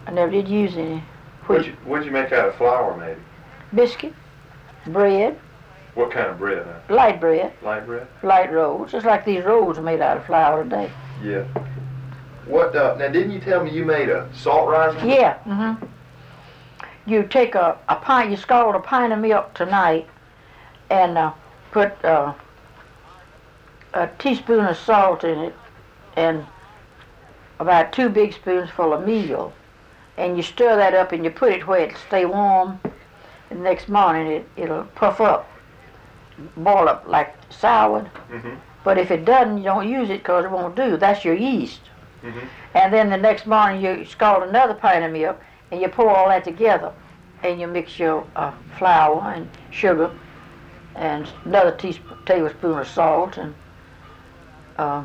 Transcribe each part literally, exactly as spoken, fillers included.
I never did use any What'd wheat. you, what'd you make out of flour, maybe? Biscuit, bread, What kind of bread, huh? light bread, Light bread? light rolls, just like these rolls are made out of flour today. Yeah. What, uh, now didn't you tell me you made a salt rising? Yeah, mm-hmm. You take a, a pint, you scald a pint of milk tonight and uh, put uh, a teaspoon of salt in it and about two big spoons full of meal. And you stir that up and you put it where it'll stay warm. And the next morning it, it'll puff up, boil up like soured. Mm-hmm. But if it doesn't, you don't use it because it won't do. That's your yeast. Mm-hmm. And then the next morning you scald another pint of milk and you pour all that together. And you mix your uh, flour and sugar and another teaspoon, tablespoon of salt and um,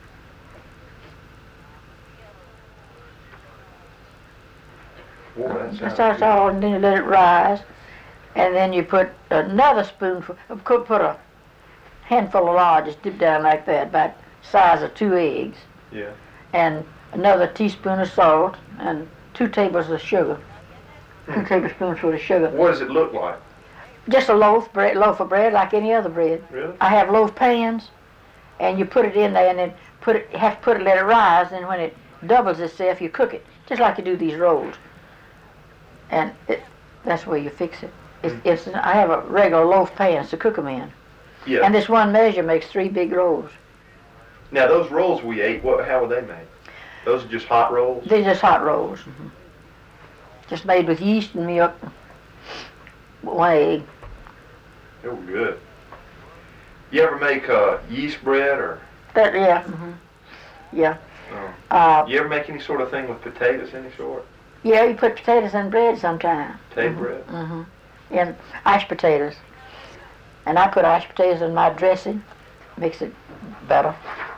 Boy, that sounds that's good. all, and then you let it rise. And then you put another spoonful, could put a handful of lard, just dip down like that, about the size of two eggs. Yeah. And another teaspoon of salt and two tablespoons of sugar. Two Hmm. tablespoonfuls of sugar. What does it look like? Just a loaf bread, loaf of bread like any other bread. Really? I have loaf pans, and you put it in there, and then put it. You have to put it, let it rise, and when it doubles itself, you cook it, just like you do these rolls. And it, that's where you fix it. It's, Mm. it's. I have a regular loaf pan to cook them in, Yeah. and this one measure makes three big rolls. Now those rolls we ate, what? How were they made? Those are just hot rolls. They're just hot rolls, mm-hmm. Just made with yeast and milk, one egg. They were good. You ever make uh, yeast bread or? That yeah, mm-hmm. yeah. Oh. Uh, You ever make any sort of thing with potatoes, any sort? yeah, you put potatoes in bread sometimes. Potato Mhm. bread. Mm-hmm. And mashed potatoes. And I put mashed potatoes in my dressing, makes it better.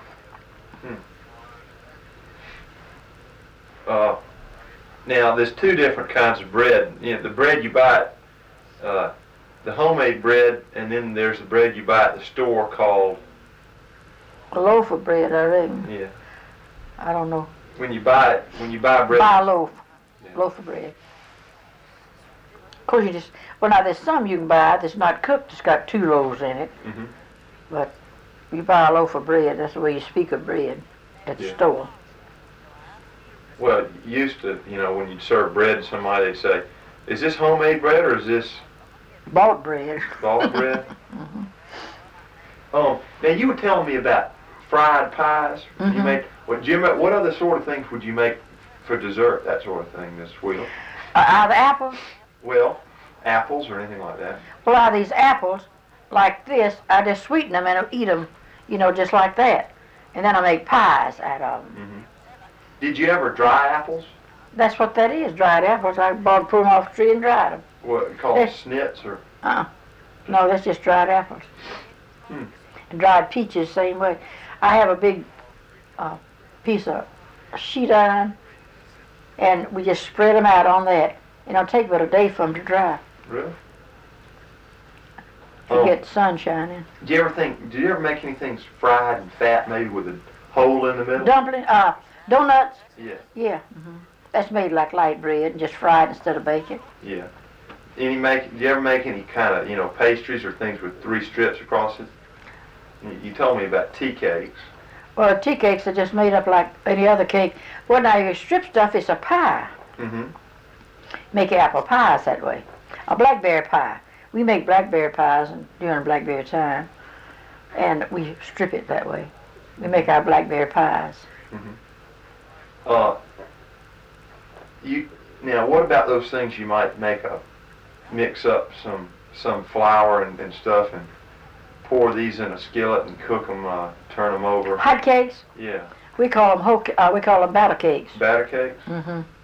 Uh, now there's two different kinds of bread. You know, the bread you buy, at, uh, the homemade bread, and then there's the bread you buy at the store called. A loaf of bread, I reckon. Yeah. I don't know. When you buy it, when you buy bread. Buy a loaf, Yeah. loaf of bread. Of course, you just well now there's some you can buy that's not cooked. It's got two loaves in it. Mm-hmm. But you buy a loaf of bread. That's the way you speak of bread at the Yeah. store. Well, you used to, you know, when you'd serve bread to somebody, they'd say, "Is this homemade bread or is this Bought bread. bought bread?" Mm-hmm. Oh, now you were telling me about fried pies. You Mhm. make what? Do you make, what other sort of things would you make for dessert? That sort of thing, Miss Wheeler. Uh, are the apples? Well, apples or anything like that. Well, are these apples like this? I just sweeten them and eat them, you know, just like that. And then I make pies out of them. Mm-hmm. Did you ever dry apples? That's what that is, dried apples. I bought, pulled them off the tree and dried them. What called Yes. snits or? Uh-uh. No, that's just dried apples. Hmm. And dried peaches, same way. I have a big uh, piece of sheet iron, and we just spread them out on that. It'll take about a day for them to dry. Really? To Oh. get sunshine in. Do you ever think? Did you ever make anything fried and fat, maybe with a hole in the middle? Dumpling, uh, donuts. Yeah. Yeah. hmm That's made like light bread and just fried instead of baking. Yeah. Any make? Do you ever make any kind of, you know, pastries or things with three strips across it? You, you told me about tea cakes. Well, tea cakes are just made up like any other cake. Well, now your strip stuff is a pie. Mm-hmm. Make apple pies that way. A blackberry pie. We make blackberry pies and during blackberry time, and we strip it that way. We make our blackberry pies. Mm-hmm. Uh, you now, what about those things you might make up? Mix up some some flour and, and stuff, and pour these in a skillet and cook them. Uh, turn them over. Hot cakes. Yeah. We call them ho- uh, we call them batter cakes. Batter cakes. Mm-hmm.